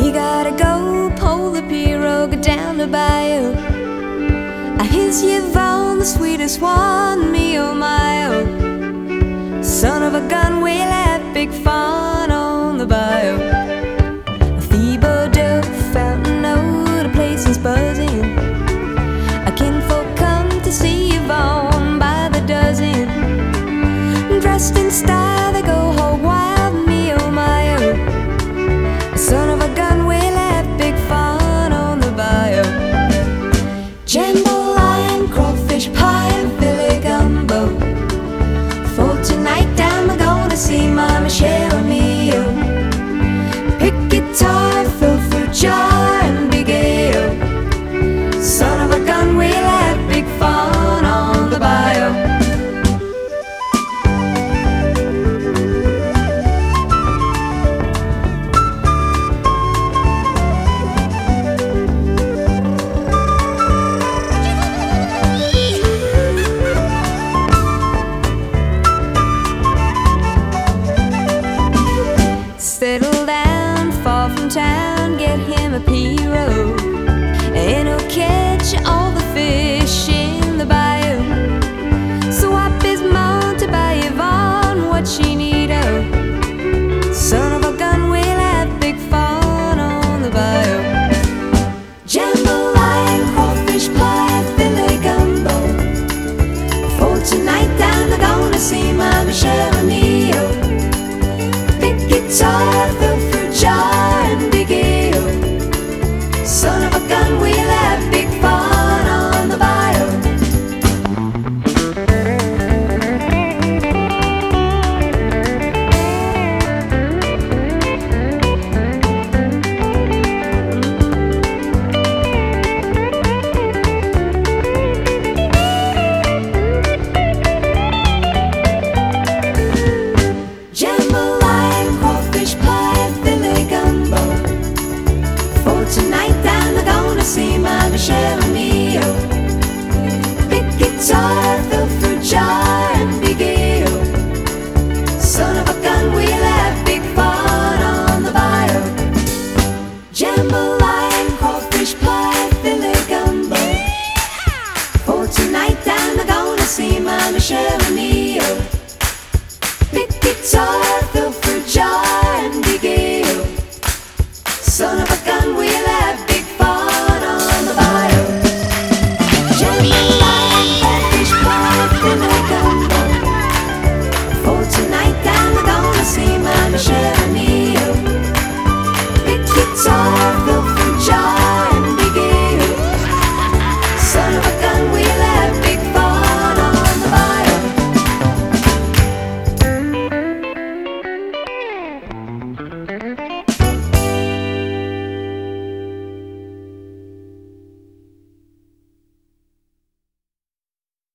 We gotta go pull the pirogue down the bayou. Here's Yvonne, the sweetest one, me oh my oh. Son of a gun, we'll have big fun on the bayou. Thiebaud, Fountain Ode, the place is buzzing. Kinfolk come to see Yvonne by the dozen. Dressed in style, they go hog wild, me oh my oh. Son of a gun, we'll have big fun on the bayou. Jambalaya, crawfish pie, and Philly gumbo. For tonight I'm gonna see Mama Michelle and me oh. Pick guitar, fill fruit jar, and big ale. Son of a gun, we'll have big fun on the bayou. Settle down, far from town, get him a pirogue, and he'll catch all the fish in the bayou. Swap his mount to buy Yvonne what she need oh. Son of a gun, we'll have big fun on the bayou. Jambalaya, crawfish pie, Philly gumbo. For tonight I'm gonna see my Michelle and me oh. Big guitar,